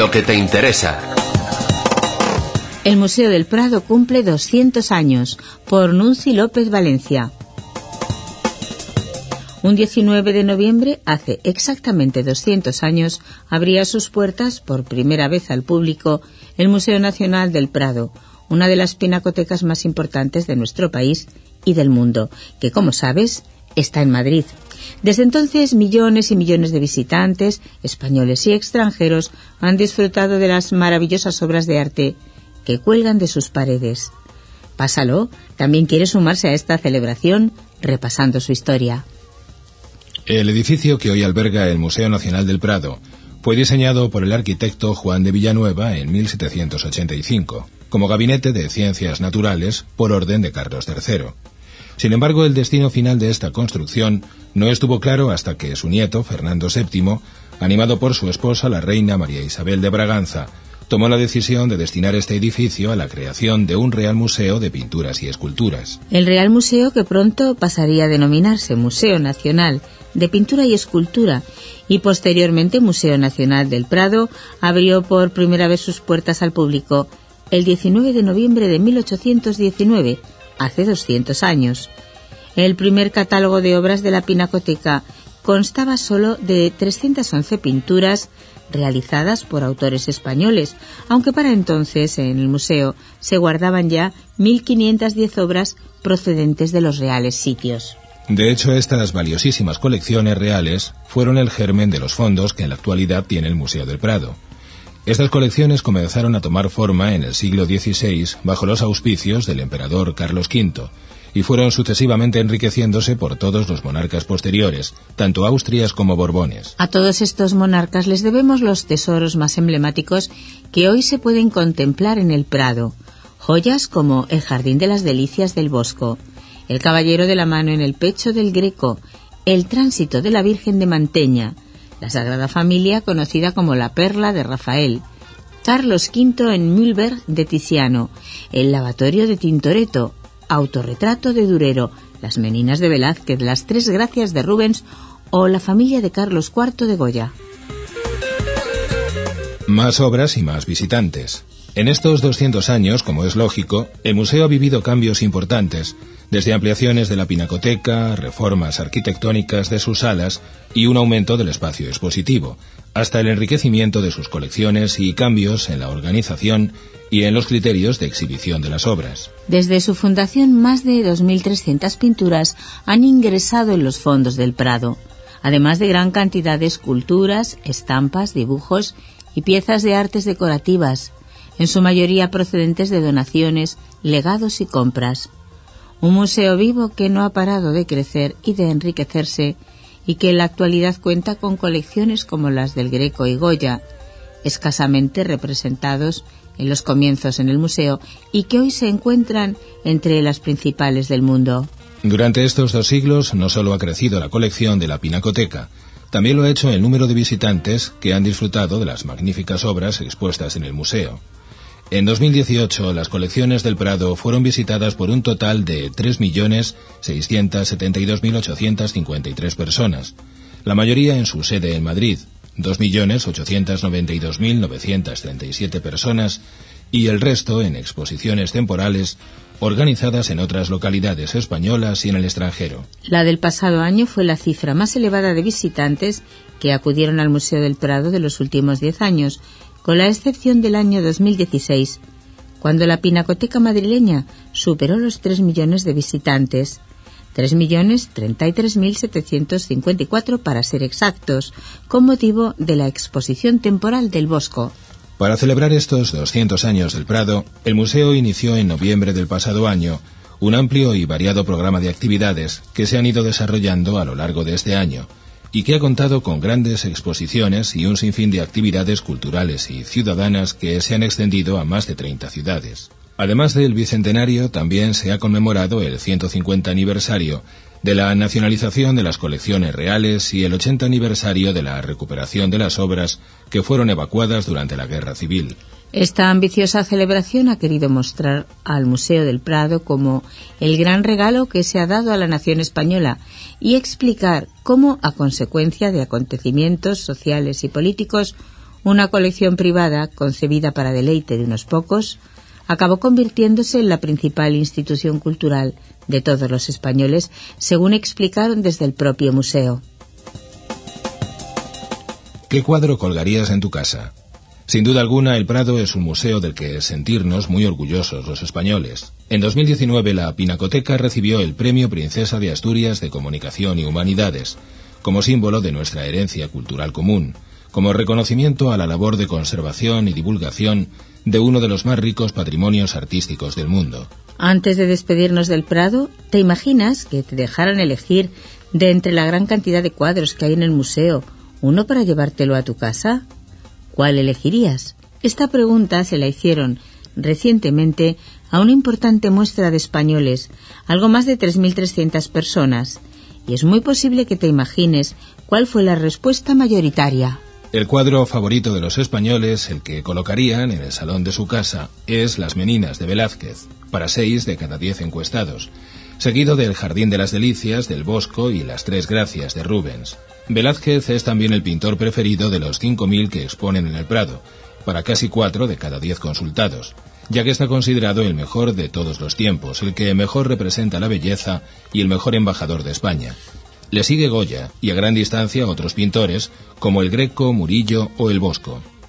lo que te interesa. El Museo del Prado cumple 200 años, por Nunci López Valencia. Un 19 de noviembre, hace exactamente 200 años, abría sus puertas por primera vez al público el Museo Nacional del Prado, una de las pinacotecas más importantes de nuestro país y del mundo, que, como sabes, está en Madrid. Desde entonces, millones y millones de visitantes, españoles y extranjeros, han disfrutado de las maravillosas obras de arte que cuelgan de sus paredes. Pásalo también quiere sumarse a esta celebración repasando su historia. El edificio que hoy alberga el Museo Nacional del Prado fue diseñado por el arquitecto Juan de Villanueva en 1785, como gabinete de ciencias naturales por orden de Carlos III. Sin embargo, el destino final de esta construcción no estuvo claro hasta que su nieto, Fernando VII, animado por su esposa, la reina María Isabel de Braganza, tomó la decisión de destinar este edificio a la creación de un Real Museo de Pinturas y Esculturas. El Real Museo, que pronto pasaría a denominarse Museo Nacional de Pintura y Escultura y posteriormente Museo Nacional del Prado, abrió por primera vez sus puertas al público el 19 de noviembre de 1819, hace 200 años. El primer catálogo de obras de la Pinacoteca constaba solo de 311 pinturas realizadas por autores españoles, aunque para entonces en el museo se guardaban ya 1.510 obras procedentes de los reales sitios. De hecho, estas valiosísimas colecciones reales fueron el germen de los fondos que en la actualidad tiene el Museo del Prado. Estas colecciones comenzaron a tomar forma en el siglo XVI bajo los auspicios del emperador Carlos V, y fueron sucesivamente enriqueciéndose por todos los monarcas posteriores, tanto Austrias como Borbones. A todos estos monarcas les debemos los tesoros más emblemáticos que hoy se pueden contemplar en el Prado. Joyas como el Jardín de las Delicias del Bosco, el Caballero de la Mano en el Pecho del Greco, el Tránsito de la Virgen de Manteña, la Sagrada Familia conocida como la Perla de Rafael, Carlos V en Mühlberg de Tiziano, el Lavatorio de Tintoretto, Autorretrato de Durero, las Meninas de Velázquez, las Tres Gracias de Rubens o la familia de Carlos IV de Goya. Más obras y más visitantes. En estos 200 años, como es lógico, el museo ha vivido cambios importantes, desde ampliaciones de la pinacoteca, reformas arquitectónicas de sus salas y un aumento del espacio expositivo, hasta el enriquecimiento de sus colecciones y cambios en la organización y en los criterios de exhibición de las obras. Desde su fundación, más de 2.300 pinturas han ingresado en los fondos del Prado, además de gran cantidad de esculturas, estampas, dibujos y piezas de artes decorativas, en su mayoría procedentes de donaciones, legados y compras. Un museo vivo que no ha parado de crecer y de enriquecerse, y que en la actualidad cuenta con colecciones como las del Greco y Goya, escasamente representados en los comienzos en el museo y que hoy se encuentran entre las principales del mundo. Durante estos 2 siglos no solo ha crecido la colección de la Pinacoteca, también lo ha hecho el número de visitantes que han disfrutado de las magníficas obras expuestas en el museo. En 2018, las colecciones del Prado fueron visitadas por un total de 3.672.853 personas, la mayoría en su sede en Madrid, 2.892.937 personas, y el resto en exposiciones temporales organizadas en otras localidades españolas y en el extranjero. La del pasado año fue la cifra más elevada de visitantes que acudieron al Museo del Prado de los últimos 10 años, con la excepción del año 2016, cuando la Pinacoteca madrileña superó los 3 millones de visitantes, 3.033.754 para ser exactos, con motivo de la exposición temporal del Bosco. Para celebrar estos 200 años del Prado, el museo inició en noviembre del pasado año un amplio y variado programa de actividades que se han ido desarrollando a lo largo de este año, y que ha contado con grandes exposiciones y un sinfín de actividades culturales y ciudadanas que se han extendido a más de 30 ciudades. Además del bicentenario, también se ha conmemorado el 150 aniversario de la nacionalización de las colecciones reales y el 80 aniversario de la recuperación de las obras que fueron evacuadas durante la Guerra Civil. Esta ambiciosa celebración ha querido mostrar al Museo del Prado como el gran regalo que se ha dado a la nación española y explicar cómo, a consecuencia de acontecimientos sociales y políticos, Una colección privada, concebida para deleite de unos pocos, acabó convirtiéndose en la principal institución cultural de todos los españoles, según explicaron desde el propio museo. ¿Qué cuadro colgarías en tu casa? Sin duda alguna, el Prado es un museo del que sentirnos muy orgullosos los españoles. En 2019, la Pinacoteca recibió el Premio Princesa de Asturias de Comunicación y Humanidades, como símbolo de nuestra herencia cultural común, como reconocimiento a la labor de conservación y divulgación de uno de los más ricos patrimonios artísticos del mundo. Antes de despedirnos del Prado, ¿te imaginas que te dejaran elegir de entre la gran cantidad de cuadros que hay en el museo uno para llevártelo a tu casa? ¿Cuál elegirías? Esta pregunta se la hicieron recientemente a una importante muestra de españoles, algo más de 3.300 personas, y es muy posible que te imagines cuál fue la respuesta mayoritaria. El cuadro favorito de los españoles, el que colocarían en el salón de su casa, es Las Meninas de Velázquez, para 6 de cada 10 encuestados, seguido del Jardín de las Delicias, del Bosco y Las Tres Gracias de Rubens. Velázquez es también el pintor preferido de los 5.000 que exponen en el Prado, para casi 4 de cada 10 consultados, ya que está considerado el mejor de todos los tiempos, el que mejor representa la belleza y el mejor embajador de España. Le sigue Goya y a gran distancia otros pintores como el Greco, Murillo o el Bosco.